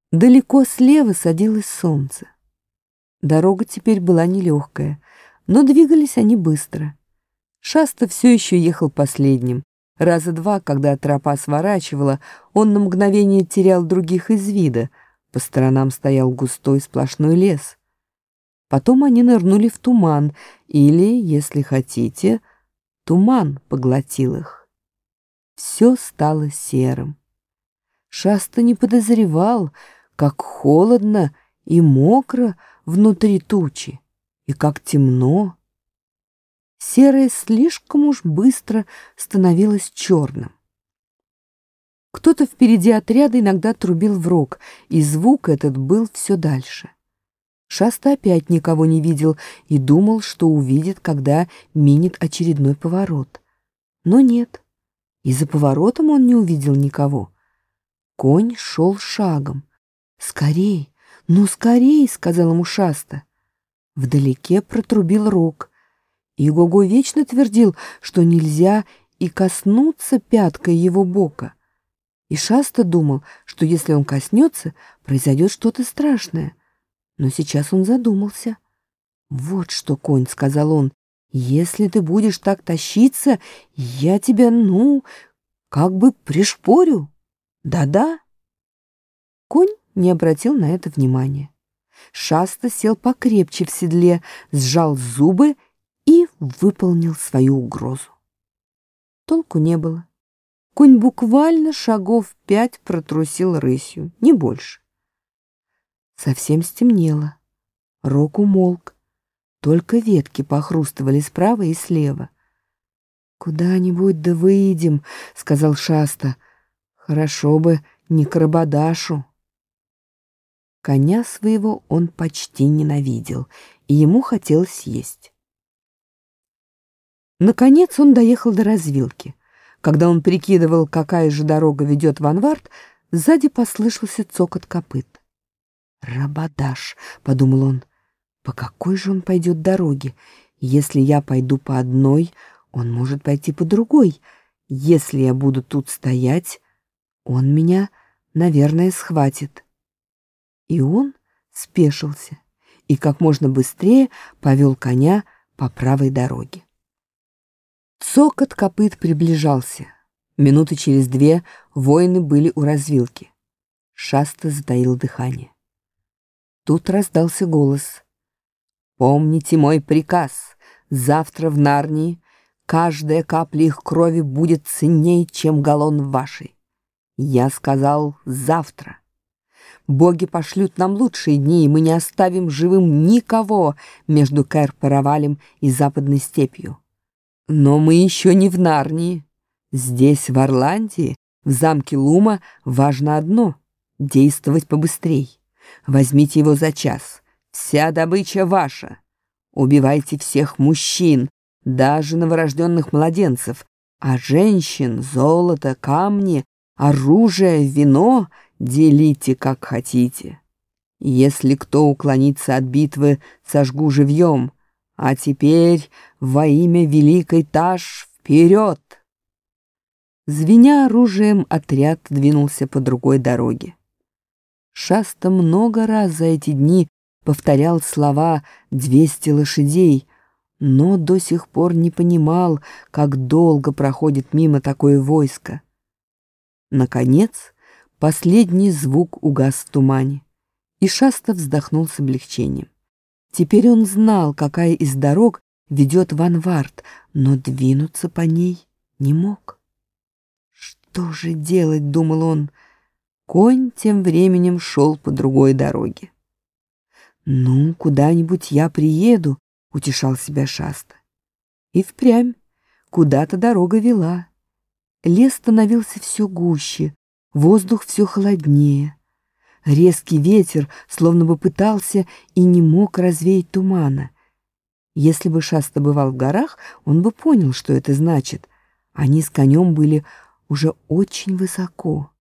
Далеко слева садилось солнце. Дорога теперь была нелегкая, но двигались они быстро. Шаста все еще ехал последним. Раза два, когда тропа сворачивала, он на мгновение терял других из вида. По сторонам стоял густой сплошной лес. Потом они нырнули в туман, или, если хотите, туман поглотил их. Все стало серым. Шаста не подозревал, как холодно и мокро внутри тучи, и как темно. Серое слишком уж быстро становилось черным. Кто-то впереди отряда иногда трубил в рог, и звук этот был все дальше. Шаста опять никого не видел и думал, что увидит, когда минет очередной поворот. Но нет, и за поворотом он не увидел никого. Конь шел шагом. «Скорей, ну скорей!» — сказал ему Шаста. Вдалеке протрубил рог. И Гого вечно твердил, что нельзя и коснуться пяткой его бока. И Шаста думал, что если он коснется, произойдет что-то страшное. Но сейчас он задумался. «Вот что, конь», — сказал он, — «если ты будешь так тащиться, я тебя, как бы пришпорю. Да-да». Конь не обратил на это внимания. Шаста сел покрепче в седле, сжал зубы и выполнил свою угрозу. Толку не было. Конь буквально шагов 5 протрусил рысью, не больше. Совсем стемнело. Рог умолк. Только ветки похрустывали справа и слева. «Куда-нибудь да выйдем», — сказал Шаста. «Хорошо бы не к Рабадашу». Коня своего он почти ненавидел, и ему хотелось есть. Наконец он доехал до развилки. Когда он прикидывал, какая же дорога ведет в Анварт, сзади послышался цокот копыт. «Рабадаш», — подумал он, — «по какой же он пойдет дороге? Если я пойду по одной, он может пойти по другой. Если я буду тут стоять, он меня, наверное, схватит». И он спешился и как можно быстрее повел коня по правой дороге. Цокот копыт приближался. Минуты через 2 воины были у развилки. Шаста затаил дыхание. Тут раздался голос. «Помните мой приказ. Завтра в Нарнии каждая капля их крови будет ценнее, чем галлон вашей. Я сказал завтра. Боги пошлют нам лучшие дни, и мы не оставим живым никого между Кэр-Паравалем и Западной степью. Но мы еще не в Нарнии. Здесь, в Орландии, в замке Лума, важно одно — действовать побыстрей. Возьмите его за час. Вся добыча ваша. Убивайте всех мужчин, даже новорожденных младенцев, а женщин, золото, камни, оружие, вино делите, как хотите. Если кто уклонится от битвы, сожгу живьем. А теперь во имя великой Таш вперед!» Звеня оружием, отряд двинулся по другой дороге. Шаста много раз за эти дни повторял слова «200 лошадей», но до сих пор не понимал, как долго проходит мимо такое войско. Наконец, последний звук угас в тумане, и Шаста вздохнул с облегчением. Теперь он знал, какая из дорог ведет в Анварт, но двинуться по ней не мог. «Что же делать?» — думал он. Конь тем временем шел по другой дороге. «Ну, куда-нибудь я приеду», — утешал себя Шаста. И впрямь куда-то дорога вела. Лес становился все гуще, воздух все холоднее. Резкий ветер словно бы пытался и не мог развеять тумана. Если бы Шаста бывал в горах, он бы понял, что это значит. Они с конем были уже очень высоко.